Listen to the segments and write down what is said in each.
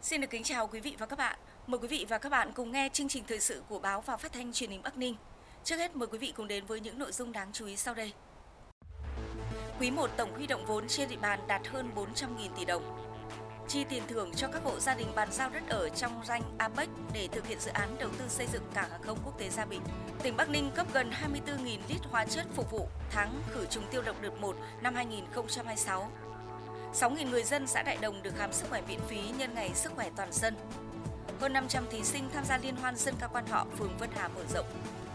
Xin được kính chào quý vị và các bạn. Mời quý vị và các bạn cùng nghe chương trình thời sự của báo và phát thanh truyền hình Bắc Ninh. Trước hết mời quý vị cùng đến với những nội dung đáng chú ý sau đây. Quý 1 tổng huy động vốn trên địa bàn đạt hơn 400.000 tỷ đồng. Chi tiền thưởng cho các hộ gia đình bàn giao đất ở trong danh APEC để thực hiện dự án đầu tư xây dựng cảng hàng không quốc tế Gia Bình. Tỉnh Bắc Ninh cấp gần 24.000 lít hóa chất phục vụ tháng khử trùng tiêu độc đợt 1 năm 2026. 6.000 người dân xã Đại Đồng được khám sức khỏe miễn phí nhân ngày sức khỏe toàn dân. Hơn 500 thí sinh tham gia liên hoan dân ca quan họ phường Vân Hà mở rộng.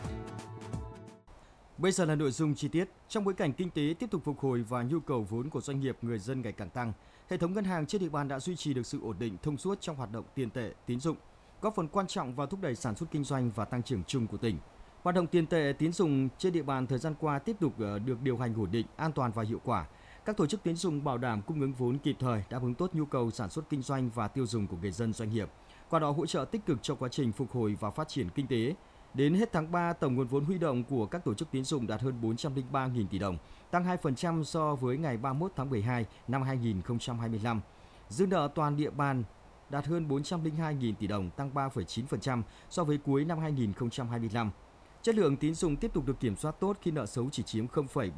Bây giờ là nội dung chi tiết. Trong bối cảnh kinh tế tiếp tục phục hồi và nhu cầu vốn của doanh nghiệp người dân ngày càng tăng, hệ thống ngân hàng trên địa bàn đã duy trì được sự ổn định thông suốt trong hoạt động tiền tệ, tín dụng, góp phần quan trọng vào thúc đẩy sản xuất kinh doanh và tăng trưởng chung của tỉnh. Hoạt động tiền tệ, tín dụng trên địa bàn thời gian qua tiếp tục được điều hành ổn định, an toàn và hiệu quả. Các tổ chức tín dụng bảo đảm cung ứng vốn kịp thời, đáp ứng tốt nhu cầu sản xuất kinh doanh và tiêu dùng của người dân doanh nghiệp, qua đó hỗ trợ tích cực cho quá trình phục hồi và phát triển kinh tế. Đến hết tháng 3, tổng nguồn vốn huy động của các tổ chức tín dụng đạt hơn 403.000 tỷ đồng, tăng 2% so với ngày 31 tháng 12 năm 2025. Dư nợ toàn địa bàn đạt hơn 402.000 tỷ đồng, tăng 3,9% so với cuối năm 2025. Chất lượng tín dụng tiếp tục được kiểm soát tốt khi nợ xấu chỉ chiếm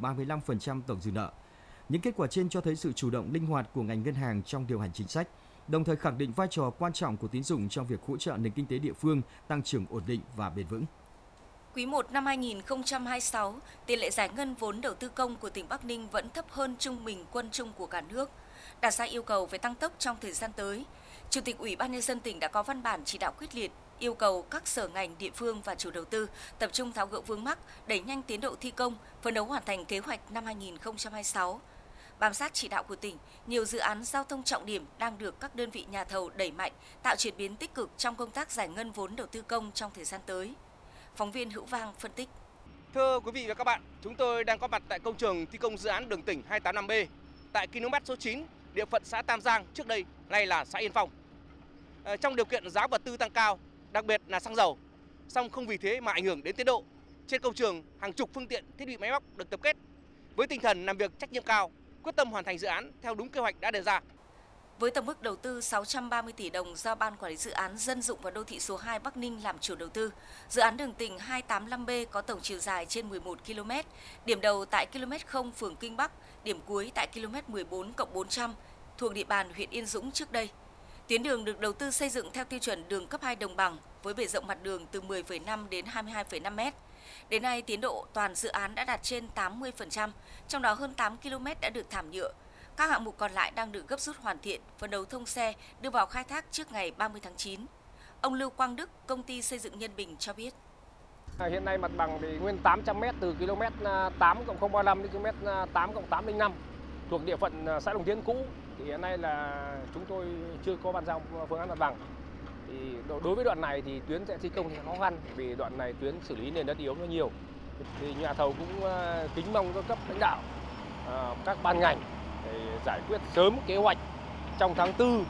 0,35% tổng dư nợ. Những kết quả trên cho thấy sự chủ động linh hoạt của ngành ngân hàng trong điều hành chính sách, đồng thời khẳng định vai trò quan trọng của tín dụng trong việc hỗ trợ nền kinh tế địa phương tăng trưởng ổn định và bền vững. Quý 1 năm 2026, tỷ lệ giải ngân vốn đầu tư công của tỉnh Bắc Ninh vẫn thấp hơn trung bình quân chung của cả nước, đặt ra yêu cầu về tăng tốc trong thời gian tới. Chủ tịch Ủy ban nhân dân tỉnh đã có văn bản chỉ đạo quyết liệt, yêu cầu các sở ngành, địa phương và chủ đầu tư tập trung tháo gỡ vướng mắc, đẩy nhanh tiến độ thi công, phấn đấu hoàn thành kế hoạch năm 2026. Bám sát chỉ đạo của tỉnh, nhiều dự án giao thông trọng điểm đang được các đơn vị nhà thầu đẩy mạnh, tạo chuyển biến tích cực trong công tác giải ngân vốn đầu tư công trong thời gian tới. Phóng viên Hữu Vang phân tích. Thưa quý vị và các bạn, chúng tôi đang có mặt tại công trường thi công dự án đường tỉnh 285B tại km số 9, địa phận xã Tam Giang, trước đây nay là xã Yên Phong. Trong điều kiện giá vật tư tăng cao, đặc biệt là xăng dầu, song không vì thế mà ảnh hưởng đến tiến độ. Trên công trường, hàng chục phương tiện, thiết bị máy móc được tập kết với tinh thần làm việc trách nhiệm cao, quyết tâm hoàn thành dự án theo đúng kế hoạch đã đề ra. Với tổng mức đầu tư 630 tỷ đồng do Ban Quản lý Dự án Dân dụng và Đô thị số 2 Bắc Ninh làm chủ đầu tư, dự án đường tỉnh 285B có tổng chiều dài trên 11 km, điểm đầu tại km 0 phường Kinh Bắc, điểm cuối tại km 14+400 thuộc địa bàn huyện Yên Dũng trước đây. Tuyến đường được đầu tư xây dựng theo tiêu chuẩn đường cấp 2 đồng bằng với bề rộng mặt đường từ 10,5 đến 22,5 m. Đến nay, tiến độ toàn dự án đã đạt trên 80%, trong đó hơn 8 km đã được thảm nhựa. Các hạng mục còn lại đang được gấp rút hoàn thiện, phấn đấu thông xe, đưa vào khai thác trước ngày 30 tháng 9. Ông Lưu Quang Đức, công ty xây dựng Nhân Bình cho biết. Hiện nay mặt bằng thì nguyên 800 m từ km 8+035 đến km 8+805 thuộc địa phận xã Đồng Tiến cũ. Thì hiện nay là chúng tôi chưa có bàn giao phương án mặt bằng. Thì đối với đoạn này thì tuyến sẽ thi công thì khó khăn vì đoạn này tuyến xử lý nền đất yếu nó nhiều. Thì nhà thầu cũng kính mong các cấp lãnh đạo, các ban ngành để giải quyết sớm kế hoạch trong tháng 4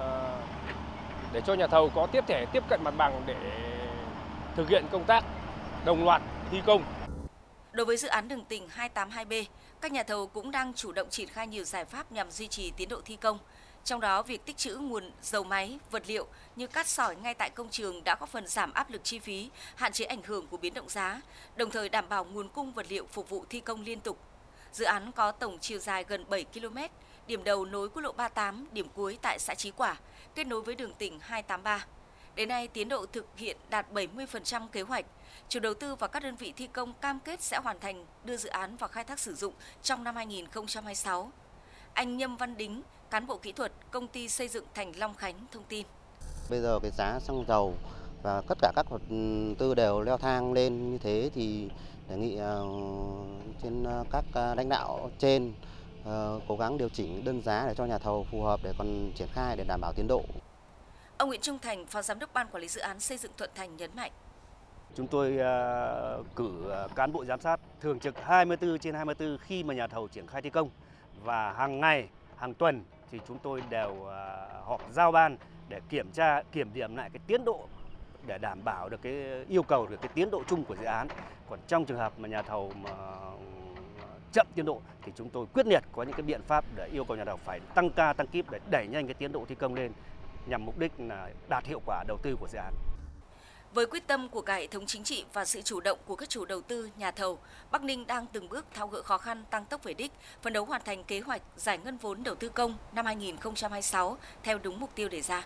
để cho nhà thầu có thể tiếp cận mặt bằng để thực hiện công tác đồng loạt thi công. Đối với dự án đường tỉnh 282B, các nhà thầu cũng đang chủ động triển khai nhiều giải pháp nhằm duy trì tiến độ thi công. Trong đó, việc tích trữ nguồn dầu máy, vật liệu như cát sỏi ngay tại công trường đã góp phần giảm áp lực chi phí, hạn chế ảnh hưởng của biến động giá, đồng thời đảm bảo nguồn cung vật liệu phục vụ thi công liên tục. Dự án có tổng chiều dài gần 7 km, điểm đầu nối quốc lộ 38, điểm cuối tại xã Chí Quả, kết nối với đường tỉnh 283. Đến nay, tiến độ thực hiện đạt 70% kế hoạch. Chủ đầu tư và các đơn vị thi công cam kết sẽ hoàn thành đưa dự án vào khai thác sử dụng trong năm 2026. Anh Nhâm Văn Đính, cán bộ kỹ thuật, công ty xây dựng Thành Long Khánh thông tin. Bây giờ cái giá xăng dầu và tất cả các vật tư đều leo thang lên như thế thì đề nghị trên các lãnh đạo trên cố gắng điều chỉnh đơn giá để cho nhà thầu phù hợp để còn triển khai để đảm bảo tiến độ. Ông Nguyễn Trung Thành, Phó Giám đốc Ban Quản lý Dự án Xây dựng Thuận Thành nhấn mạnh. Chúng tôi cử cán bộ giám sát thường trực 24/24 khi mà nhà thầu triển khai thi công và hàng ngày, hàng tuần thì chúng tôi đều họp giao ban để kiểm điểm lại cái tiến độ để đảm bảo được cái yêu cầu được cái tiến độ chung của dự án. Còn trong trường hợp mà nhà thầu mà chậm tiến độ thì chúng tôi quyết liệt có những cái biện pháp để yêu cầu nhà thầu phải tăng ca tăng kíp để đẩy nhanh cái tiến độ thi công lên nhằm mục đích là đạt hiệu quả đầu tư của dự án. Với quyết tâm của cả hệ thống chính trị và sự chủ động của các chủ đầu tư, nhà thầu, Bắc Ninh đang từng bước tháo gỡ khó khăn, tăng tốc về đích, phấn đấu hoàn thành kế hoạch giải ngân vốn đầu tư công năm 2026 theo đúng mục tiêu đề ra.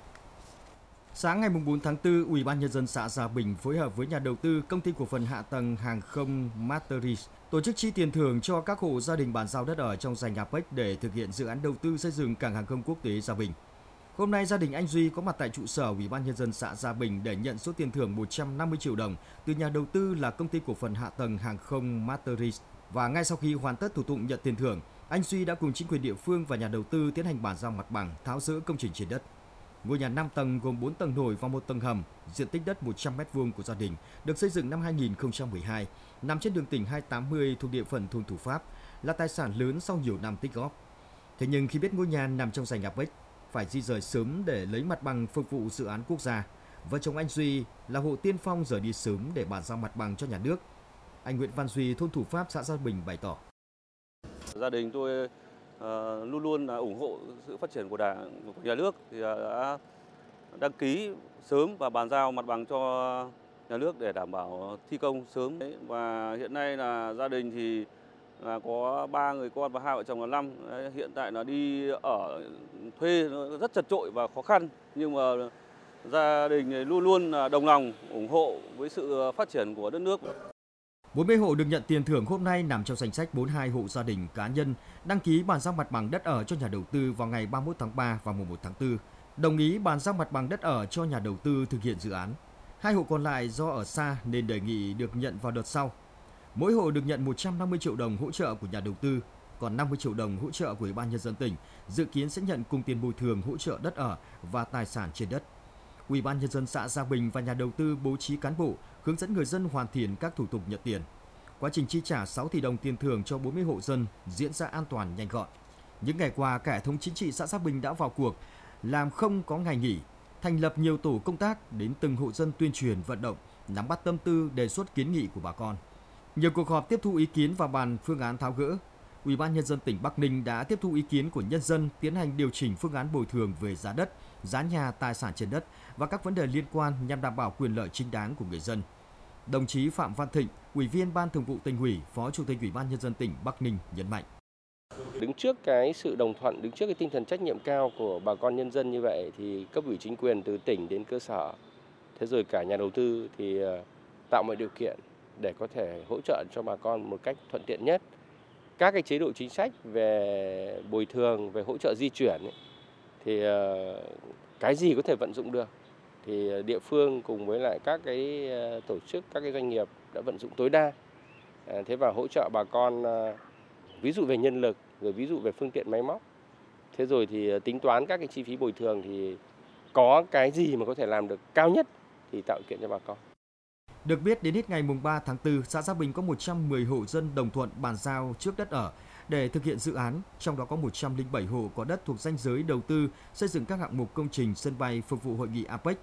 Sáng ngày 4 tháng 4, Ủy ban Nhân dân xã Gia Bình phối hợp với nhà đầu tư Công ty Cổ phần Hạ tầng Hàng không Masteries tổ chức chi tiền thưởng cho các hộ gia đình bàn giao đất ở trong rành APEC để thực hiện dự án đầu tư xây dựng cảng hàng không quốc tế Gia Bình. Hôm nay, gia đình anh Duy có mặt tại trụ sở Ủy ban Nhân dân xã Gia Bình để nhận số tiền thưởng 150 triệu đồng từ nhà đầu tư là Công ty Cổ phần Hạ tầng Hàng không Masteries. Và ngay sau khi hoàn tất thủ tục nhận tiền thưởng, anh Duy đã cùng chính quyền địa phương và nhà đầu tư tiến hành bàn giao mặt bằng, tháo dỡ công trình trên đất. Ngôi nhà 5 tầng gồm 4 tầng nổi và 1 tầng hầm, diện tích đất 100 m2 của gia đình, được xây dựng năm 2012, nằm trên đường tỉnh 280 thuộc địa phận thôn Thủ Pháp, là tài sản lớn sau nhiều năm tích góp. Thế nhưng khi biết ngôi nhà nằm trong rành APEC, phải di rời sớm để lấy mặt bằng phục vụ dự án quốc gia, vợ chồng anh Duy là hộ tiên phong rời đi sớm để bàn giao mặt bằng cho nhà nước. Anh Nguyễn Văn Duy, thôn Thủ Pháp, xã Gia Bình bày tỏ: Gia đình tôi luôn luôn ủng hộ sự phát triển của Đảng, của nhà nước, thì đã đăng ký sớm và bàn giao mặt bằng cho nhà nước để đảm bảo thi công sớm. Và hiện nay là gia đình thì là có 3 người con và 2 vợ chồng là 5. Hiện tại là đi ở thuê nó rất chật chội và khó khăn, nhưng mà gia đình luôn luôn đồng lòng ủng hộ với sự phát triển của đất nước. 40 hộ được nhận tiền thưởng hôm nay nằm trong danh sách 42 hộ gia đình cá nhân đăng ký bàn giao mặt bằng đất ở cho nhà đầu tư vào ngày 31 tháng 3 và mùng 1 tháng 4, đồng ý bàn giao mặt bằng đất ở cho nhà đầu tư thực hiện dự án. 2 hộ còn lại do ở xa nên đề nghị được nhận vào đợt sau. Mỗi hộ được nhận 150 triệu đồng hỗ trợ của nhà đầu tư, còn 50 triệu đồng hỗ trợ của Ủy ban Nhân dân tỉnh, dự kiến sẽ nhận cùng tiền bồi thường hỗ trợ đất ở và tài sản trên đất. Ủy ban Nhân dân xã Gia Bình và nhà đầu tư bố trí cán bộ, hướng dẫn người dân hoàn thiện các thủ tục nhận tiền. Quá trình chi trả 6 tỷ đồng tiền thưởng cho 40 hộ dân diễn ra an toàn, nhanh gọn. Những ngày qua, cả hệ thống chính trị xã Gia Bình đã vào cuộc, làm không có ngày nghỉ, thành lập nhiều tổ công tác đến từng hộ dân tuyên truyền vận động, nắm bắt tâm tư, đề xuất kiến nghị của bà con. Nhiều cuộc họp tiếp thu ý kiến và bàn phương án tháo gỡ. Ủy ban Nhân dân tỉnh Bắc Ninh đã tiếp thu ý kiến của nhân dân, tiến hành điều chỉnh phương án bồi thường về giá đất, giá nhà, tài sản trên đất và các vấn đề liên quan nhằm đảm bảo quyền lợi chính đáng của người dân. Đồng chí Phạm Văn Thịnh, Ủy viên Ban Thường vụ Tỉnh ủy, Phó Chủ tịch Ủy ban Nhân dân tỉnh Bắc Ninh nhấn mạnh: Đứng trước cái sự đồng thuận, đứng trước cái tinh thần trách nhiệm cao của bà con nhân dân như vậy thì cấp ủy chính quyền từ tỉnh đến cơ sở, thế rồi cả nhà đầu tư thì tạo mọi điều kiện để có thể hỗ trợ cho bà con một cách thuận tiện nhất. Các cái chế độ chính sách về bồi thường, về hỗ trợ di chuyển ấy, thì cái gì có thể vận dụng được thì địa phương cùng với lại các cái tổ chức, các cái doanh nghiệp đã vận dụng tối đa. Thế và hỗ trợ bà con ví dụ về nhân lực, rồi ví dụ về phương tiện máy móc. Thế rồi thì tính toán các cái chi phí bồi thường thì có cái gì mà có thể làm được cao nhất thì tạo điều kiện cho bà con. Được biết, đến hết ngày 3 tháng 4, xã Gia Bình có 110 hộ dân đồng thuận bàn giao trước đất ở để thực hiện dự án, trong đó có 107 hộ có đất thuộc ranh giới đầu tư xây dựng các hạng mục công trình sân bay phục vụ hội nghị APEC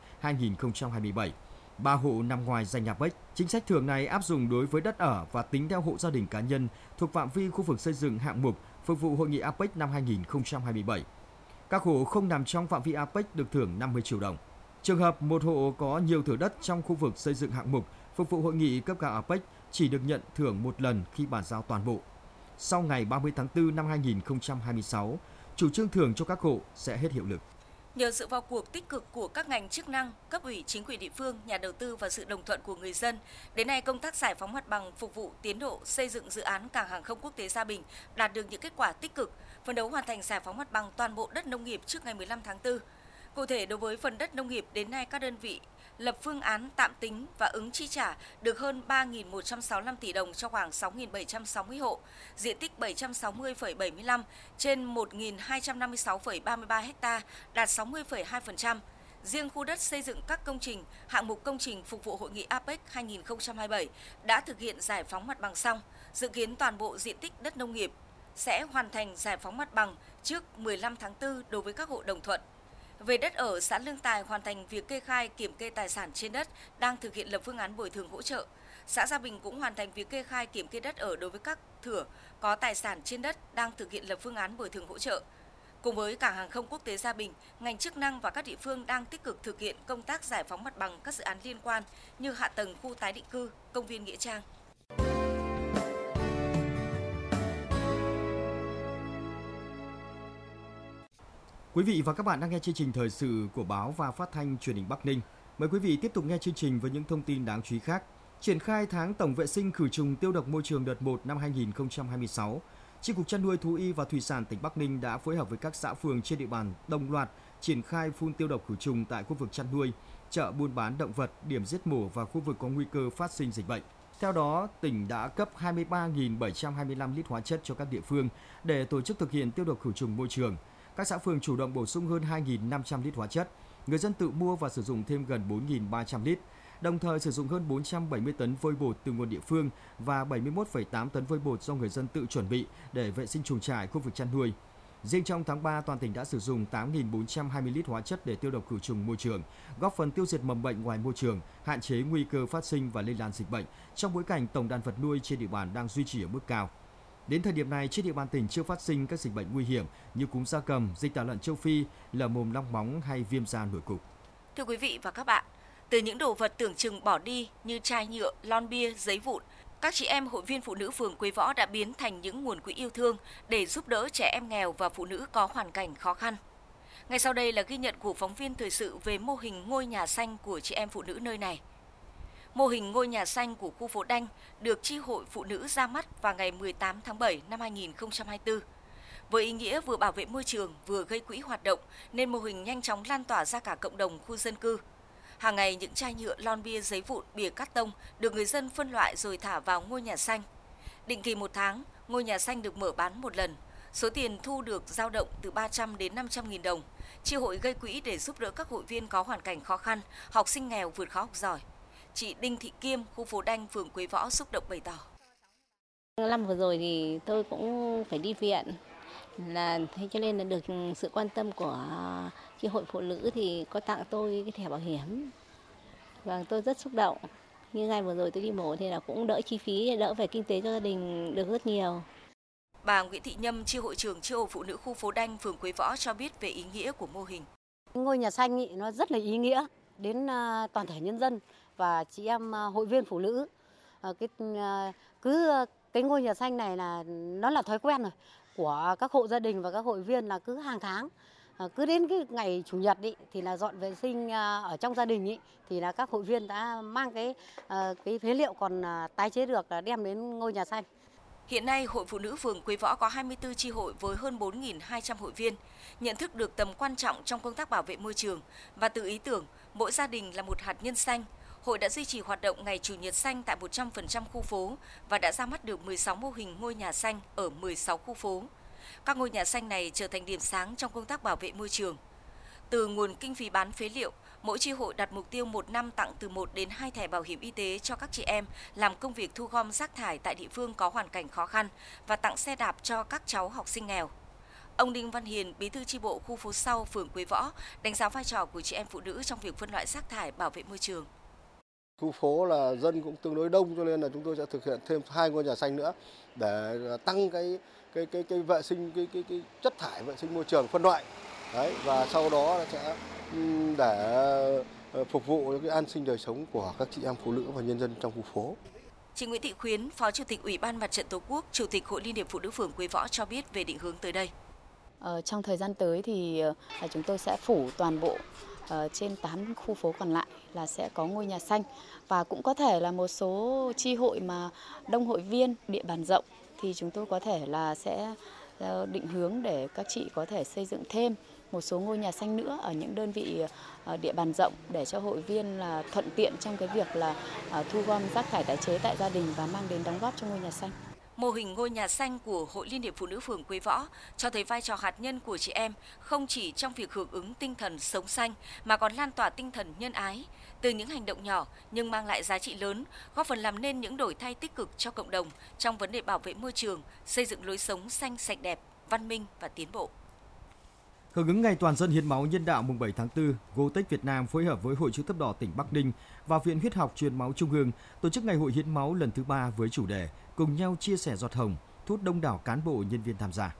2027. 3 hộ nằm ngoài ranh APEC. Chính sách thưởng này áp dụng đối với đất ở và tính theo hộ gia đình cá nhân thuộc phạm vi khu vực xây dựng hạng mục phục vụ hội nghị APEC năm 2027. Các hộ không nằm trong phạm vi APEC được thưởng 50 triệu đồng. Trường hợp một hộ có nhiều thửa đất trong khu vực xây dựng hạng mục phục vụ hội nghị cấp cao APEC chỉ được nhận thưởng một lần khi bàn giao toàn bộ. Sau ngày 30 tháng 4 năm 2026, chủ trương thưởng cho các hộ sẽ hết hiệu lực. Nhờ sự vào cuộc tích cực của các ngành chức năng, cấp ủy chính quyền địa phương, nhà đầu tư và sự đồng thuận của người dân, đến nay công tác giải phóng mặt bằng phục vụ tiến độ xây dựng dự án cảng hàng không quốc tế Gia Bình đạt được những kết quả tích cực, phấn đấu hoàn thành giải phóng mặt bằng toàn bộ đất nông nghiệp trước ngày 15 tháng 4. Cụ thể, đối với phần đất nông nghiệp, đến nay các đơn vị lập phương án tạm tính và ứng chi trả được hơn 3.165 tỷ đồng cho khoảng 6.760 hộ, diện tích 760,75 trên 1.256,33 ha, đạt 60,2%. Riêng khu đất xây dựng các công trình, hạng mục công trình phục vụ hội nghị APEC 2027 đã thực hiện giải phóng mặt bằng xong, dự kiến toàn bộ diện tích đất nông nghiệp sẽ hoàn thành giải phóng mặt bằng trước 15 tháng 4 đối với các hộ đồng thuận. Về đất ở, xã Lương Tài hoàn thành việc kê khai kiểm kê tài sản trên đất, đang thực hiện lập phương án bồi thường hỗ trợ. Xã Gia Bình cũng hoàn thành việc kê khai kiểm kê đất ở đối với các thửa có tài sản trên đất, đang thực hiện lập phương án bồi thường hỗ trợ. Cùng với Cảng hàng không quốc tế Gia Bình, ngành chức năng và các địa phương đang tích cực thực hiện công tác giải phóng mặt bằng các dự án liên quan như hạ tầng khu tái định cư, công viên Nghĩa Trang. Quý vị và các bạn đang nghe chương trình thời sự của báo và phát thanh truyền hình Bắc Ninh. Mời quý vị tiếp tục nghe chương trình với những thông tin đáng chú ý khác. Triển khai tháng tổng vệ sinh khử trùng tiêu độc môi trường đợt 1 năm 2026, Chi cục Chăn nuôi Thú y và Thủy sản tỉnh Bắc Ninh đã phối hợp với các xã phường trên địa bàn đồng loạt triển khai phun tiêu độc khử trùng tại khu vực chăn nuôi, chợ buôn bán động vật, điểm giết mổ và khu vực có nguy cơ phát sinh dịch bệnh. Theo đó, tỉnh đã cấp 23.725 lít hóa chất cho các địa phương để tổ chức thực hiện tiêu độc khử trùng môi trường. Các xã phường chủ động bổ sung hơn 2.500 lít hóa chất, người dân tự mua và sử dụng thêm gần 4.300 lít, đồng thời sử dụng hơn 470 tấn vôi bột từ nguồn địa phương và 71,8 tấn vôi bột do người dân tự chuẩn bị để vệ sinh chuồng trại, khu vực chăn nuôi. Riêng trong tháng 3, toàn tỉnh đã sử dụng 8.420 lít hóa chất để tiêu độc khử trùng môi trường, góp phần tiêu diệt mầm bệnh ngoài môi trường, hạn chế nguy cơ phát sinh và lây lan dịch bệnh trong bối cảnh tổng đàn vật nuôi trên địa bàn đang duy trì ở mức cao. Đến thời điểm này, trên địa bàn tỉnh chưa phát sinh các dịch bệnh nguy hiểm như cúm gia cầm, dịch tả lợn châu Phi, lở mồm long móng hay viêm da nổi cục. Thưa quý vị và các bạn, từ những đồ vật tưởng chừng bỏ đi như chai nhựa, lon bia, giấy vụn, các chị em hội viên phụ nữ phường Quế Võ đã biến thành những nguồn quỹ yêu thương để giúp đỡ trẻ em nghèo và phụ nữ có hoàn cảnh khó khăn. Ngay sau đây là ghi nhận của phóng viên thời sự về mô hình ngôi nhà xanh của chị em phụ nữ nơi này. Mô hình ngôi nhà xanh của khu phố Đanh được chi hội phụ nữ ra mắt vào ngày 18 tháng 7 năm 2024. Với ý nghĩa vừa bảo vệ môi trường vừa gây quỹ hoạt động nên mô hình nhanh chóng lan tỏa ra cả cộng đồng khu dân cư. Hàng ngày những chai nhựa, lon bia, giấy vụn, bìa cát tông được người dân phân loại rồi thả vào ngôi nhà xanh. Định kỳ một tháng, ngôi nhà xanh được mở bán một lần. Số tiền thu được dao động từ 300 đến 500.000 đồng. Chi hội gây quỹ để giúp đỡ các hội viên có hoàn cảnh khó khăn, học sinh nghèo vượt khó học giỏi. Chị Đinh Thị Kiêm, khu phố Đanh, phường Quế Võ xúc động bày tỏ. Năm vừa rồi thì tôi cũng phải đi viện, thế cho nên là được sự quan tâm của chi hội phụ nữ thì có tặng tôi cái thẻ bảo hiểm và tôi rất xúc động. Như ngày vừa rồi tôi đi mổ thì là cũng đỡ chi phí, đỡ về kinh tế cho gia đình được rất nhiều. Bà Nguyễn Thị Nhâm, chi hội trưởng chi hội phụ nữ khu phố Đanh, phường Quế Võ cho biết về ý nghĩa của mô hình. Ngôi nhà xanh ý, nó rất là ý nghĩa đến toàn thể nhân dân và chị em hội viên phụ nữ. Cái ngôi nhà xanh này là nó là thói quen rồi của các hộ gia đình và các hội viên là cứ hàng tháng, cứ đến cái ngày chủ nhật ý, thì là dọn vệ sinh ở trong gia đình ý, thì là các hội viên đã mang cái phế liệu còn tái chế được là đem đến ngôi nhà xanh. Hiện nay, Hội Phụ nữ phường Quế Võ có 24 chi hội với hơn 4.200 hội viên, nhận thức được tầm quan trọng trong công tác bảo vệ môi trường và từ ý tưởng mỗi gia đình là một hạt nhân xanh. Hội đã duy trì hoạt động ngày Chủ nhật xanh tại 100% khu phố và đã ra mắt được 16 mô hình ngôi nhà xanh ở 16 khu phố. Các ngôi nhà xanh này trở thành điểm sáng trong công tác bảo vệ môi trường. Từ nguồn kinh phí bán phế liệu, mỗi chi hội đặt mục tiêu một năm tặng từ 1 đến 2 thẻ bảo hiểm y tế cho các chị em làm công việc thu gom rác thải tại địa phương có hoàn cảnh khó khăn và tặng xe đạp cho các cháu học sinh nghèo. Ông Đinh Văn Hiền, bí thư chi bộ khu phố Sau, phường Quế Võ, đánh giá vai trò của chị em phụ nữ trong việc phân loại rác thải bảo vệ môi trường. Khu phố là dân cũng tương đối đông cho nên là chúng tôi sẽ thực hiện thêm 2 ngôi nhà xanh nữa để tăng cái vệ sinh cái chất thải vệ sinh môi trường phân loại. Đấy, và sau đó sẽ để phục vụ cái an sinh đời sống của các chị em phụ nữ và nhân dân trong khu phố. Chị Nguyễn Thị Khuyến, Phó Chủ tịch Ủy ban Mặt trận Tổ quốc, Chủ tịch Hội Liên hiệp Phụ nữ phường Quế Võ cho biết về định hướng tới đây. Trong thời gian tới thì chúng tôi sẽ phủ toàn bộ trên 8 khu phố còn lại là sẽ có ngôi nhà xanh và cũng có thể là một số chi hội mà đông hội viên, địa bàn rộng thì chúng tôi có thể là sẽ định hướng để các chị có thể xây dựng thêm một số ngôi nhà xanh nữa ở những đơn vị địa bàn rộng để cho hội viên là thuận tiện trong cái việc là thu gom rác thải tái chế tại gia đình và mang đến đóng góp cho ngôi nhà xanh. Mô hình ngôi nhà xanh của Hội Liên hiệp Phụ nữ phường Quế Võ cho thấy vai trò hạt nhân của chị em không chỉ trong việc hưởng ứng tinh thần sống xanh mà còn lan tỏa tinh thần nhân ái từ những hành động nhỏ nhưng mang lại giá trị lớn, góp phần làm nên những đổi thay tích cực cho cộng đồng trong vấn đề bảo vệ môi trường, xây dựng lối sống xanh sạch đẹp, văn minh và tiến bộ. Hưởng ứng Ngày Toàn dân hiến máu nhân đạo mùng 7 tháng 4, GoTech Việt Nam phối hợp với Hội Chữ thập đỏ tỉnh Bắc Ninh và Viện Huyết học Truyền máu Trung ương tổ chức Ngày hội hiến máu lần thứ 3 với chủ đề Cùng nhau chia sẻ giọt hồng, thu hút đông đảo cán bộ nhân viên tham gia.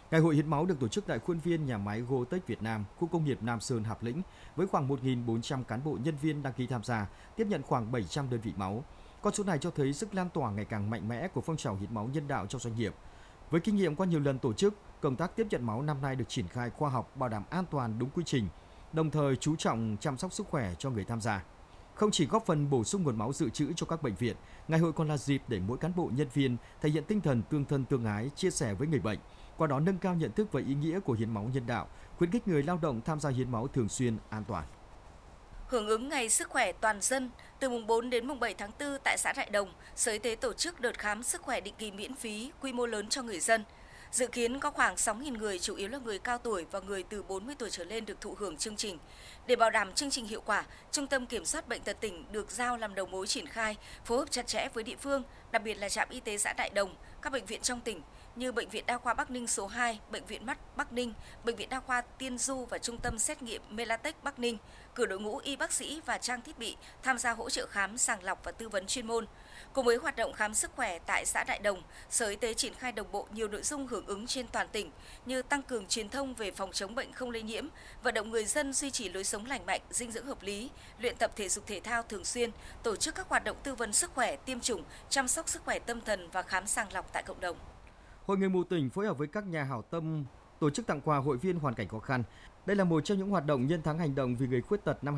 Ngày hội hiến máu được tổ chức tại khuôn viên nhà máy Gotech Việt Nam, khu công nghiệp Nam Sơn, Hạp Lĩnh, với khoảng 1.400 cán bộ nhân viên đăng ký tham gia, tiếp nhận khoảng 700 đơn vị máu. Con số này cho thấy sức lan tỏa ngày càng mạnh mẽ của phong trào hiến máu nhân đạo trong doanh nghiệp. Với kinh nghiệm qua nhiều lần tổ chức, công tác tiếp nhận máu năm nay được triển khai khoa học, bảo đảm an toàn, đúng quy trình, đồng thời chú trọng chăm sóc sức khỏe cho người tham gia. Không chỉ góp phần bổ sung nguồn máu dự trữ cho các bệnh viện, ngày hội còn là dịp để mỗi cán bộ nhân viên thể hiện tinh thần tương thân tương ái, chia sẻ với người bệnh, qua đó nâng cao nhận thức về ý nghĩa của hiến máu nhân đạo, khuyến khích người lao động tham gia hiến máu thường xuyên, an toàn. Hưởng ứng Ngày Sức khỏe toàn dân, từ mùng 4 đến mùng 7 tháng 4 tại xã Đại Đồng, Sở Y tế tổ chức đợt khám sức khỏe định kỳ miễn phí quy mô lớn cho người dân. Dự kiến có khoảng 6.000 người, chủ yếu là người cao tuổi và người từ 40 tuổi trở lên được thụ hưởng chương trình. Để bảo đảm chương trình hiệu quả, Trung tâm Kiểm soát Bệnh tật tỉnh được giao làm đầu mối triển khai, phối hợp chặt chẽ với địa phương, đặc biệt là trạm y tế xã Đại Đồng, các bệnh viện trong tỉnh như Bệnh viện Đa khoa Bắc Ninh số 2, Bệnh viện Mắt Bắc Ninh, Bệnh viện Đa khoa Tiên Du và Trung tâm Xét nghiệm Melatech Bắc Ninh, cử đội ngũ y bác sĩ và trang thiết bị tham gia hỗ trợ khám, sàng lọc và tư vấn chuyên môn. Cùng với hoạt động khám sức khỏe tại xã Đại Đồng, Sở Y tế triển khai đồng bộ nhiều nội dung hưởng ứng trên toàn tỉnh như tăng cường truyền thông về phòng chống bệnh không lây nhiễm, vận động người dân duy trì lối sống lành mạnh, dinh dưỡng hợp lý, luyện tập thể dục thể thao thường xuyên, tổ chức các hoạt động tư vấn sức khỏe, tiêm chủng, chăm sóc sức khỏe tâm thần và khám sàng lọc tại cộng đồng. Hội người mù tỉnh phối hợp với các nhà hảo tâm tổ chức tặng quà hội viên hoàn cảnh khó khăn. Đây là một trong những hoạt động nhân tháng hành động vì người khuyết tật năm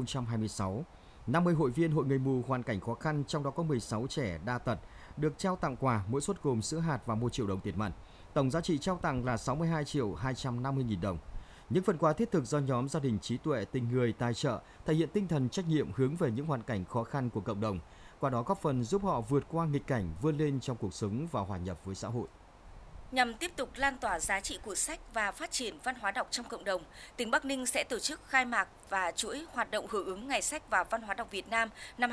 2026. 50 hội viên hội người mù hoàn cảnh khó khăn, trong đó có 16 trẻ đa tật, được trao tặng quà, mỗi suất gồm sữa hạt và 1 triệu đồng tiền mặt. Tổng giá trị trao tặng là 62 triệu 250 nghìn đồng. Những phần quà thiết thực do nhóm gia đình trí tuệ tình người tài trợ thể hiện tinh thần trách nhiệm hướng về những hoàn cảnh khó khăn của cộng đồng, qua đó góp phần giúp họ vượt qua nghịch cảnh, vươn lên trong cuộc sống và hòa nhập với xã hội. Nhằm tiếp tục lan tỏa giá trị của sách và phát triển văn hóa đọc trong cộng đồng, tỉnh Bắc Ninh sẽ tổ chức khai mạc và chuỗi hoạt động hưởng ứng Ngày sách và Văn hóa đọc Việt Nam năm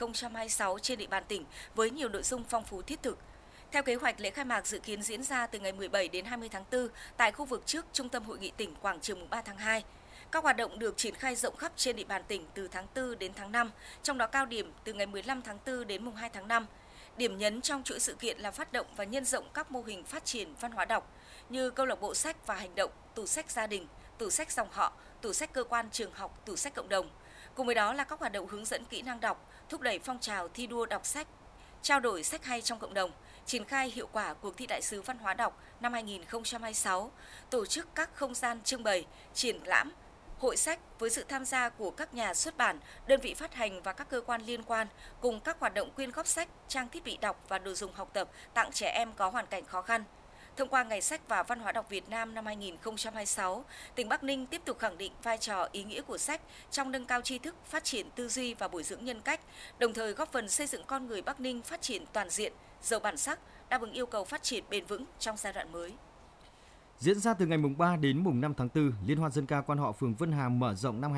2026 trên địa bàn tỉnh với nhiều nội dung phong phú thiết thực. Theo kế hoạch, lễ khai mạc dự kiến diễn ra từ ngày 17 đến 20 tháng 4 tại khu vực trước Trung tâm Hội nghị tỉnh quảng trường 3 tháng 2. Các hoạt động được triển khai rộng khắp trên địa bàn tỉnh từ tháng 4 đến tháng 5, trong đó cao điểm từ ngày 15 tháng 4 đến mùng 2 tháng 5. Điểm nhấn trong chuỗi sự kiện là phát động và nhân rộng các mô hình phát triển văn hóa đọc như câu lạc bộ sách và hành động, tủ sách gia đình, tủ sách dòng họ, tủ sách cơ quan trường học, tủ sách cộng đồng. Cùng với đó là các hoạt động hướng dẫn kỹ năng đọc, thúc đẩy phong trào thi đua đọc sách, trao đổi sách hay trong cộng đồng, triển khai hiệu quả cuộc thi đại sứ văn hóa đọc năm 2026, tổ chức các không gian trưng bày, triển lãm, hội sách với sự tham gia của các nhà xuất bản, đơn vị phát hành và các cơ quan liên quan, cùng các hoạt động quyên góp sách, trang thiết bị đọc và đồ dùng học tập tặng trẻ em có hoàn cảnh khó khăn. Thông qua Ngày sách và Văn hóa đọc Việt Nam năm 2026, tỉnh Bắc Ninh tiếp tục khẳng định vai trò ý nghĩa của sách trong nâng cao tri thức, phát triển tư duy và bồi dưỡng nhân cách, đồng thời góp phần xây dựng con người Bắc Ninh phát triển toàn diện, giàu bản sắc, đáp ứng yêu cầu phát triển bền vững trong giai đoạn mới. Diễn ra từ ngày mùng 3 đến mùng 5 tháng 4, Liên hoan dân ca quan họ phường Vân Hà mở rộng năm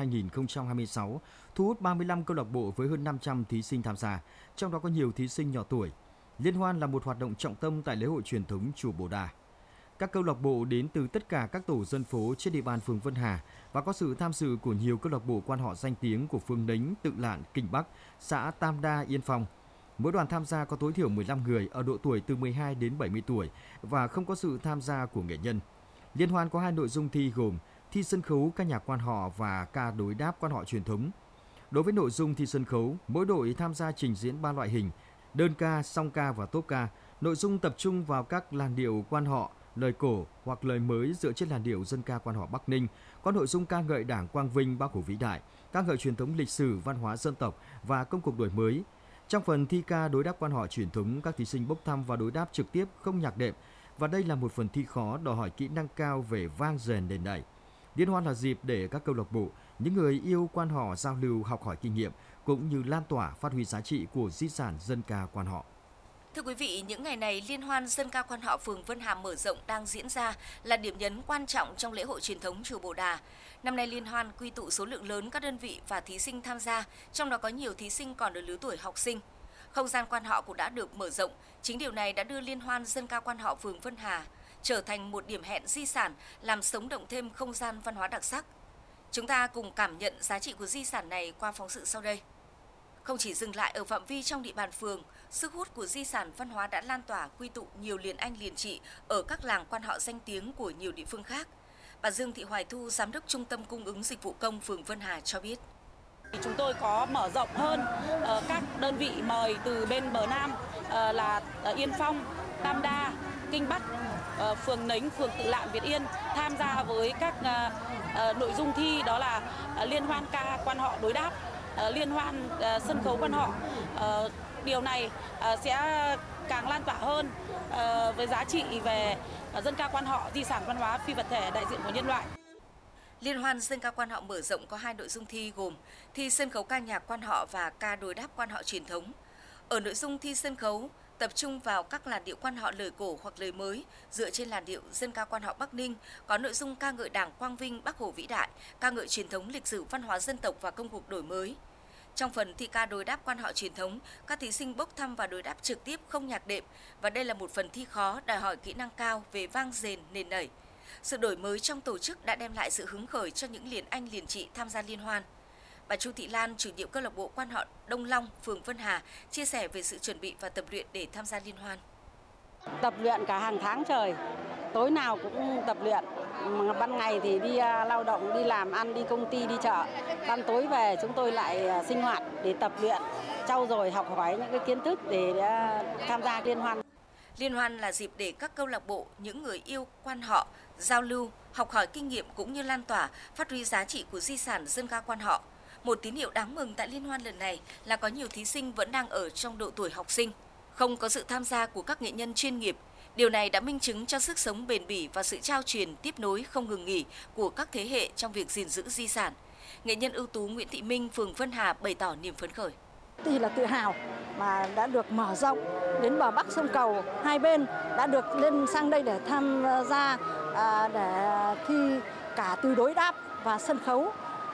2026, thu hút 35 câu lạc bộ với hơn 500 thí sinh tham gia, trong đó có nhiều thí sinh nhỏ tuổi. Liên hoan là một hoạt động trọng tâm tại lễ hội truyền thống chùa Bồ Đà. Các câu lạc bộ đến từ tất cả các tổ dân phố trên địa bàn phường Vân Hà và có sự tham dự của nhiều câu lạc bộ quan họ danh tiếng của phường Nánh, Tự Lạn, Kinh Bắc, xã Tam Đa, Yên Phong. Mỗi đoàn tham gia có tối thiểu 15 người ở độ tuổi từ 12 đến 70 tuổi và không có sự tham gia của nghệ nhân. Liên hoan có 2 nội dung thi gồm thi sân khấu ca nhạc quan họ và ca đối đáp quan họ truyền thống. Đối với nội dung thi sân khấu, mỗi đội tham gia trình diễn 3 loại hình: đơn ca, song ca và tốp ca. Nội dung tập trung vào các làn điệu quan họ, lời cổ hoặc lời mới dựa trên làn điệu dân ca quan họ Bắc Ninh, có nội dung ca ngợi Đảng quang vinh, Bác Hồ vĩ đại, ca ngợi truyền thống lịch sử, văn hóa dân tộc và công cuộc đổi mới. Trong phần thi ca đối đáp quan họ truyền thống, các thí sinh bốc thăm và đối đáp trực tiếp không nhạc đệm, và đây là một phần thi khó đòi hỏi kỹ năng cao về vang rền đền đẩy. Liên hoan là dịp để các câu lạc bộ, những người yêu quan họ giao lưu học hỏi kinh nghiệm cũng như lan tỏa phát huy giá trị của di sản dân ca quan họ. Thưa quý vị, những ngày này, Liên hoan dân ca quan họ phường Vân Hà mở rộng đang diễn ra là điểm nhấn quan trọng trong lễ hội truyền thống chùa Bồ Đà. Năm nay liên hoan quy tụ số lượng lớn các đơn vị và thí sinh tham gia, trong đó có nhiều thí sinh còn ở lứa tuổi học sinh. Không gian quan họ cũng đã được mở rộng, chính điều này đã đưa Liên hoan dân ca quan họ phường Vân Hà trở thành một điểm hẹn di sản, làm sống động thêm không gian văn hóa đặc sắc. Chúng ta cùng cảm nhận giá trị của di sản này qua phóng sự sau đây. Không chỉ dừng lại ở phạm vi trong địa bàn phường, sức hút của di sản văn hóa đã lan tỏa quy tụ nhiều liền anh liền chị ở các làng quan họ danh tiếng của nhiều địa phương khác. Bà Dương Thị Hoài Thu, Giám đốc Trung tâm Cung ứng Dịch vụ Công phường Vân Hà cho biết. Chúng tôi có mở rộng hơn các đơn vị mời từ bên bờ Nam là Yên Phong, Tam Đa, Kinh Bắc, phường Nánh, phường Tự Lạn, Việt Yên tham gia với các nội dung thi, đó là liên hoan ca quan họ đối đáp, liên hoan sân khấu quan họ. Điều này sẽ càng lan tỏa hơn với giá trị về dân ca quan họ, di sản văn hóa phi vật thể đại diện của nhân loại. Liên hoan dân ca quan họ mở rộng có 2 nội dung thi gồm thi sân khấu ca nhạc quan họ và ca đối đáp quan họ truyền thống. Ở nội dung thi sân khấu, tập trung vào các làn điệu quan họ lời cổ hoặc lời mới dựa trên làn điệu dân ca quan họ Bắc Ninh, có nội dung ca ngợi Đảng quang vinh, Bác Hồ vĩ đại, ca ngợi truyền thống lịch sử văn hóa dân tộc và công cuộc đổi mới. Trong phần thi ca đối đáp quan họ truyền thống, các thí sinh bốc thăm và đối đáp trực tiếp không nhạc đệm, và đây là một phần thi khó đòi hỏi kỹ năng cao về vang dền, nền nảy. Sự đổi mới trong tổ chức đã đem lại sự hứng khởi cho những liền anh liền chị tham gia liên hoan. Bà Chu Thị Lan, chủ nhiệm câu lạc bộ quan họ Đông Long, phường Vân Hà, chia sẻ về sự chuẩn bị và tập luyện để tham gia liên hoan. Tập luyện cả hàng tháng trời, tối nào cũng tập luyện. Ban ngày thì đi lao động, đi làm ăn, đi công ty, đi chợ. Ban tối về chúng tôi lại sinh hoạt để tập luyện, trau dồi học hỏi những cái kiến thức để tham gia liên hoan. Liên hoan là dịp để các câu lạc bộ, những người yêu quan họ giao lưu, học hỏi kinh nghiệm cũng như lan tỏa, phát huy giá trị của di sản dân ca quan họ. Một tín hiệu đáng mừng tại liên hoan lần này là có nhiều thí sinh vẫn đang ở trong độ tuổi học sinh, không có sự tham gia của các nghệ nhân chuyên nghiệp. Điều này đã minh chứng cho sức sống bền bỉ và sự trao truyền tiếp nối không ngừng nghỉ của các thế hệ trong việc gìn giữ di sản. Nghệ nhân ưu tú Nguyễn Thị Minh, phường Vân Hà bày tỏ niềm phấn khởi. Thì là tự hào mà đã được mở rộng đến bờ Bắc sông Cầu, hai bên đã được lên sang đây để tham gia để thi cả từ đối đáp và sân khấu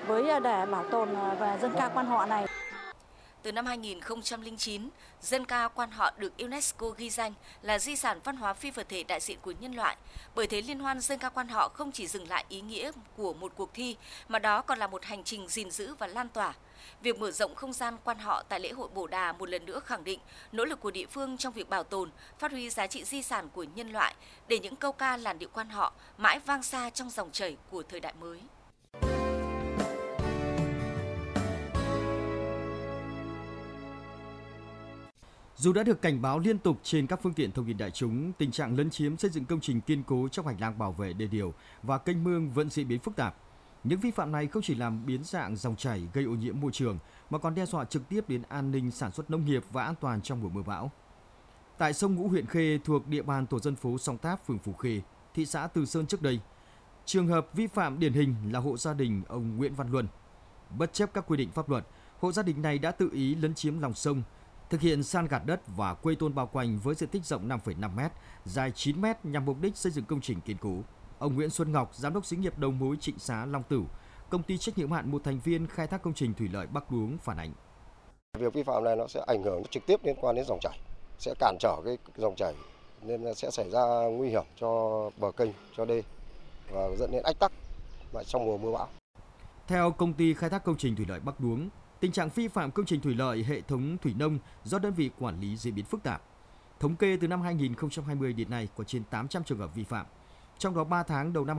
để bảo tồn về dân ca quan họ này. Từ năm 2009, dân ca quan họ được UNESCO ghi danh là di sản văn hóa phi vật thể đại diện của nhân loại. Bởi thế liên hoan dân ca quan họ không chỉ dừng lại ý nghĩa của một cuộc thi, mà đó còn là một hành trình gìn giữ và lan tỏa. Việc mở rộng không gian quan họ tại lễ hội Bồ Đà một lần nữa khẳng định nỗ lực của địa phương trong việc bảo tồn, phát huy giá trị di sản của nhân loại để những câu ca làn điệu quan họ mãi vang xa trong dòng chảy của thời đại mới. Dù đã được cảnh báo liên tục trên các phương tiện thông tin đại chúng, tình trạng lấn chiếm xây dựng công trình kiên cố trong hành lang bảo vệ đê điều và kênh mương vẫn diễn biến phức tạp. Những vi phạm này không chỉ làm biến dạng dòng chảy gây ô nhiễm môi trường mà còn đe dọa trực tiếp đến an ninh sản xuất nông nghiệp và an toàn trong mùa mưa bão. Tại sông Ngũ, huyện Khê thuộc địa bàn tổ dân phố Song Táp, phường Phú Khê, thị xã Từ Sơn trước đây, trường hợp vi phạm điển hình là hộ gia đình ông Nguyễn Văn Luân. Bất chấp các quy định pháp luật, hộ gia đình này đã tự ý lấn chiếm lòng sông, thực hiện san gạt đất và quây tôn bao quanh với diện tích rộng 5,5 m, dài 9 m nhằm mục đích xây dựng công trình kiên cố. Ông Nguyễn Xuân Ngọc, giám đốc xí nghiệp đầu mối Trịnh Xá Long Tửu, công ty trách nhiệm hữu hạn một thành viên khai thác công trình thủy lợi Bắc Đuống phản ánh. Việc vi phạm này nó sẽ ảnh hưởng trực tiếp liên quan đến dòng chảy, sẽ cản trở cái dòng chảy nên sẽ xảy ra nguy hiểm cho bờ kênh, cho đê và dẫn đến ách tắc trong mùa mưa bão. Theo công ty khai thác công trình thủy lợi Bắc Đuống, tình trạng vi phạm công trình thủy lợi hệ thống thủy nông do đơn vị quản lý diễn biến phức tạp. Thống kê từ năm 2020 đến nay có trên 800 trường hợp vi phạm. Trong đó 3 tháng đầu năm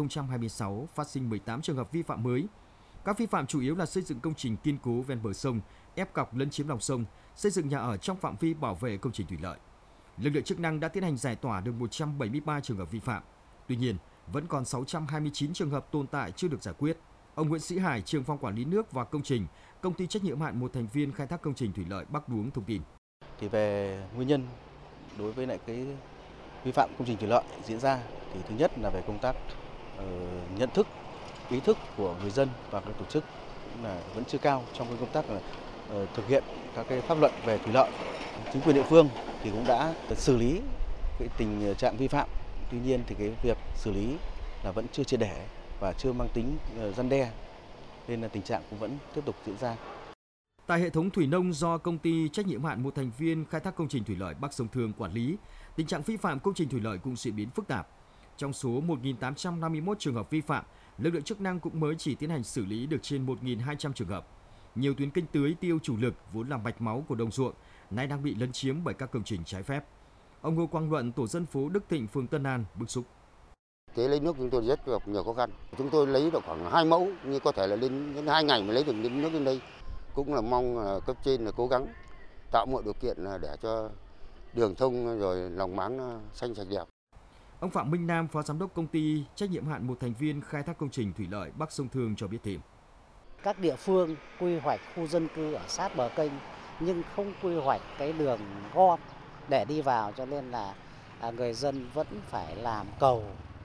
2026 phát sinh 18 trường hợp vi phạm mới. Các vi phạm chủ yếu là xây dựng công trình kiên cố ven bờ sông, ép cọc lấn chiếm lòng sông, xây dựng nhà ở trong phạm vi bảo vệ công trình thủy lợi. Lực lượng chức năng đã tiến hành giải tỏa được 173 trường hợp vi phạm. Tuy nhiên, vẫn còn 629 trường hợp tồn tại chưa được giải quyết. Ông Nguyễn Sĩ Hải, trưởng phòng quản lý nước và công trình, công ty trách nhiệm hữu hạn một thành viên khai thác công trình thủy lợi Bắc Đuống thông tin. Thì về nguyên nhân đối với lại cái vi phạm công trình thủy lợi diễn ra thì thứ nhất là về công tác nhận thức, ý thức của người dân và các tổ chức cũng là vẫn chưa cao trong cái công tác thực hiện các cái pháp luật về thủy lợi. Chính quyền địa phương thì cũng đã xử lý cái tình trạng vi phạm. Tuy nhiên thì cái việc xử lý là vẫn chưa triệt để và chưa mang tính răn đe, nên là tình trạng cũng vẫn tiếp tục diễn ra. Tại hệ thống thủy nông do công ty trách nhiệm hữu hạn một thành viên khai thác công trình thủy lợi Bắc Sông Thương quản lý, tình trạng vi phạm công trình thủy lợi cũng diễn biến phức tạp. Trong số 1.851 trường hợp vi phạm, lực lượng chức năng cũng mới chỉ tiến hành xử lý được trên 1.200 trường hợp. Nhiều tuyến kênh tưới tiêu chủ lực vốn là mạch máu của đồng ruộng nay đang bị lấn chiếm bởi các công trình trái phép. Ông Ngô Quang Luận, tổ dân phố Đức Thịnh, phường Tân An bức xúc. Tế lấy nước chúng tôi rất gặp nhiều khó khăn. Chúng tôi lấy được khoảng 2 mẫu, nhưng có thể là đến 2 ngày mới lấy được nước lên đây. Cũng là mong cấp trên là cố gắng tạo mọi điều kiện để cho đường thông rồi lòng máng xanh sạch đẹp. Ông Phạm Minh Nam, Phó Giám đốc Công ty trách nhiệm hạn một thành viên khai thác công trình thủy lợi Bắc Sông Thương cho biết thêm. Các địa phương quy hoạch khu dân cư ở sát bờ kênh nhưng không quy hoạch cái đường gom để đi vào, cho nên là người dân vẫn phải làm cầu,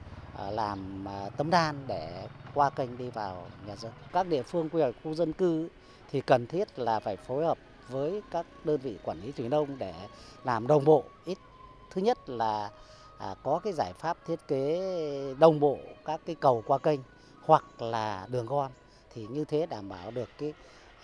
làm tấm đan để qua kênh đi vào nhà dân. Các địa phương quy hoạch khu dân cư thì cần thiết là phải phối hợp với các đơn vị quản lý thủy nông để làm đồng bộ. Thứ nhất là có cái giải pháp thiết kế đồng bộ các cái cầu qua kênh hoặc là đường gom, thì như thế đảm bảo được cái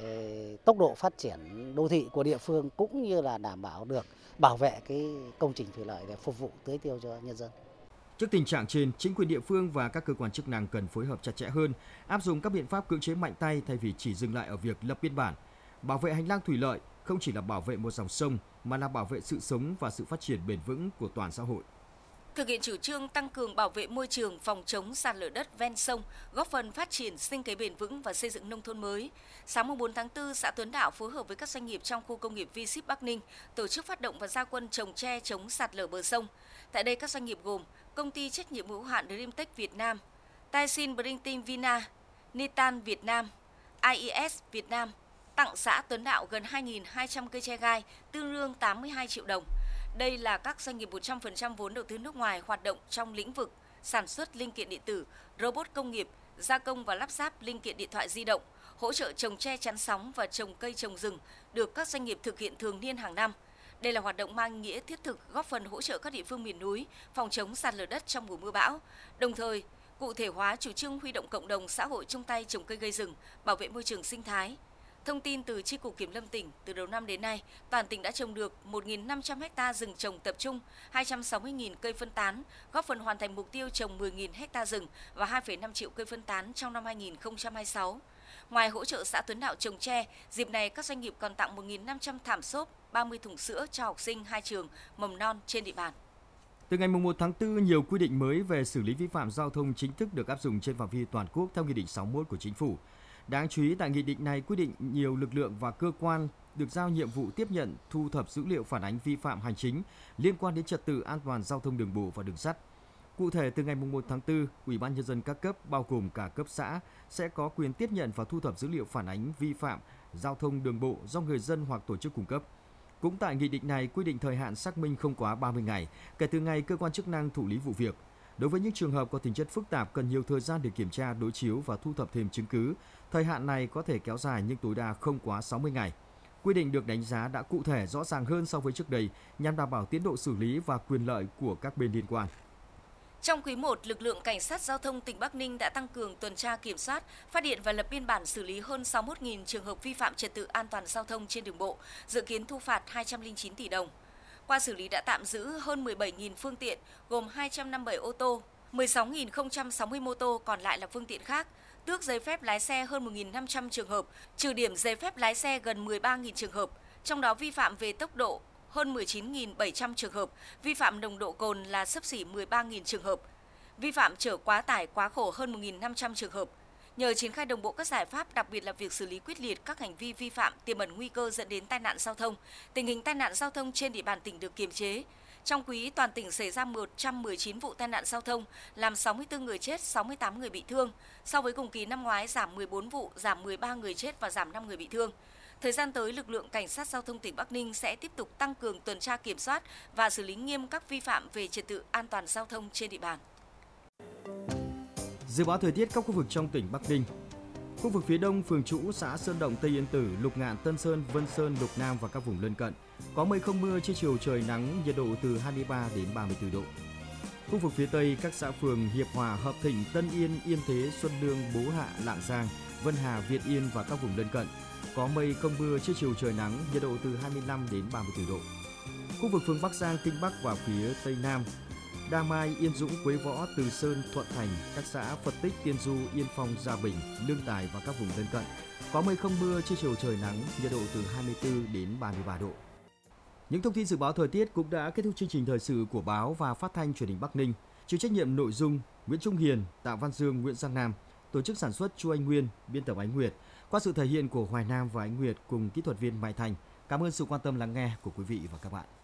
tốc độ phát triển đô thị của địa phương cũng như là đảm bảo được bảo vệ cái công trình thủy lợi để phục vụ tưới tiêu cho nhân dân. Trước tình trạng trên, chính quyền địa phương và các cơ quan chức năng cần phối hợp chặt chẽ hơn, áp dụng các biện pháp cưỡng chế mạnh tay thay vì chỉ dừng lại ở việc lập biên bản. Bảo vệ hành lang thủy lợi không chỉ là bảo vệ một dòng sông mà là bảo vệ sự sống và sự phát triển bền vững của toàn xã hội. Thực hiện chủ trương tăng cường bảo vệ môi trường, phòng chống sạt lở đất ven sông, góp phần phát triển sinh kế bền vững và xây dựng nông thôn mới. Sáng 4 tháng 4, xã Tuấn Đạo phối hợp với các doanh nghiệp trong khu công nghiệp V-Ship Bắc Ninh tổ chức phát động và ra quân trồng tre chống sạt lở bờ sông. Tại đây, các doanh nghiệp gồm Công ty trách nhiệm hữu hạn Dreamtech Việt Nam, Taisin Printing Vina, Nitan Việt Nam, IES Việt Nam tặng xã Tuấn Đạo gần 2.200 cây tre gai, tương đương 82 triệu đồng. Đây là các doanh nghiệp 100% vốn đầu tư nước ngoài hoạt động trong lĩnh vực sản xuất linh kiện điện tử, robot công nghiệp, gia công và lắp ráp linh kiện điện thoại di động, hỗ trợ trồng tre chắn sóng và trồng cây trồng rừng được các doanh nghiệp thực hiện thường niên hàng năm. Đây là hoạt động mang nghĩa thiết thực góp phần hỗ trợ các địa phương miền núi phòng chống sạt lở đất trong mùa mưa bão, đồng thời cụ thể hóa chủ trương huy động cộng đồng xã hội chung tay trồng cây gây rừng, bảo vệ môi trường sinh thái. Thông tin từ Chi cục Kiểm lâm tỉnh, từ đầu năm đến nay, toàn tỉnh đã trồng được 1.500 ha rừng trồng tập trung, 260.000 cây phân tán, góp phần hoàn thành mục tiêu trồng 10.000 ha rừng và 2,5 triệu cây phân tán trong năm 2026. Ngoài hỗ trợ xã Tuấn Đạo trồng tre, dịp này các doanh nghiệp còn tặng 1.500 thảm xốp, 30 thùng sữa cho học sinh 2 trường mầm non trên địa bàn. Từ ngày 1 tháng 4, nhiều quy định mới về xử lý vi phạm giao thông chính thức được áp dụng trên phạm vi toàn quốc theo Nghị định 61 của Chính phủ. Đáng chú ý, tại nghị định này quy định nhiều lực lượng và cơ quan được giao nhiệm vụ tiếp nhận, thu thập dữ liệu phản ánh vi phạm hành chính liên quan đến trật tự an toàn giao thông đường bộ và đường sắt. Cụ thể, từ ngày 1 tháng 4, Ủy ban Nhân dân các cấp, bao gồm cả cấp xã, sẽ có quyền tiếp nhận và thu thập dữ liệu phản ánh vi phạm giao thông đường bộ do người dân hoặc tổ chức cung cấp. Cũng tại nghị định này quy định thời hạn xác minh không quá 30 ngày kể từ ngày cơ quan chức năng thụ lý vụ việc. Đối với những trường hợp có tính chất phức tạp cần nhiều thời gian để kiểm tra, đối chiếu và thu thập thêm chứng cứ, thời hạn này có thể kéo dài nhưng tối đa không quá 60 ngày. Quy định được đánh giá đã cụ thể rõ ràng hơn so với trước đây nhằm đảm bảo tiến độ xử lý và quyền lợi của các bên liên quan. Trong quý 1, lực lượng Cảnh sát Giao thông tỉnh Bắc Ninh đã tăng cường tuần tra kiểm soát, phát hiện và lập biên bản xử lý hơn 61.000 trường hợp vi phạm trật tự an toàn giao thông trên đường bộ, dự kiến thu phạt 209 tỷ đồng. Qua xử lý đã tạm giữ hơn 17.000 phương tiện, gồm 257 ô tô, 16.060 mô tô, còn lại là phương tiện khác, tước giấy phép lái xe hơn 1.500 trường hợp, trừ điểm giấy phép lái xe gần 13.000 trường hợp, trong đó vi phạm về tốc độ hơn 19.700 trường hợp, vi phạm nồng độ cồn là xấp xỉ 13.000 trường hợp, vi phạm chở quá tải quá khổ hơn 1.500 trường hợp. Nhờ triển khai đồng bộ các giải pháp, đặc biệt là việc xử lý quyết liệt các hành vi vi phạm tiềm ẩn nguy cơ dẫn đến tai nạn giao thông, tình hình tai nạn giao thông trên địa bàn tỉnh được kiềm chế. Trong quý, toàn tỉnh xảy ra 119 vụ tai nạn giao thông, làm 64 người chết, 68 người bị thương. So với cùng kỳ năm ngoái, giảm 14 vụ, giảm 13 người chết và giảm 5 người bị thương. Thời gian tới, lực lượng Cảnh sát Giao thông tỉnh Bắc Ninh sẽ tiếp tục tăng cường tuần tra kiểm soát và xử lý nghiêm các vi phạm về trật tự an toàn giao thông trên địa bàn. Dự báo thời tiết các khu vực trong tỉnh Bắc Ninh. Khu vực phía đông, phường Trũ, xã Sơn Động, Tây Yên Tử, Lục Ngạn, Tân Sơn, Vân Sơn, Lục Nam và các vùng lân cận. Có mây không mưa, trưa chiều trời nắng, nhiệt độ từ 23 đến 34 độ. Khu vực phía Tây, các xã phường Hiệp Hòa, Hợp Thịnh, Tân Yên, Yên Thế, Xuân Lương, Bố Hạ, Lạng Giang, Vân Hà, Việt Yên và các vùng lân cận. Có mây không mưa, trưa chiều trời nắng, nhiệt độ từ 25 đến 34 độ. Khu vực phường Bắc Giang, Kinh Bắc và phía Tây Nam, Đa Mai, Yên Dũng, Quế Võ, Từ Sơn, Thuận Thành, các xã Phật Tích, Tiên Du, Yên Phong, Gia Bình, Lương Tài và các vùng lân cận. có mây không mưa, trưa chiều trời nắng, nhiệt độ từ 24 đến 33 độ. Những thông tin dự báo thời tiết cũng đã kết thúc chương trình thời sự của báo và phát thanh truyền hình Bắc Ninh. Chịu trách nhiệm nội dung Nguyễn Trung Hiền, Tạ Văn Dương, Nguyễn Giang Nam, tổ chức sản xuất Chu Anh Nguyên, biên tập Ánh Nguyệt. Qua sự thể hiện của Hoài Nam và Ánh Nguyệt cùng kỹ thuật viên Mai Thành. Cảm ơn sự quan tâm lắng nghe của quý vị và các bạn.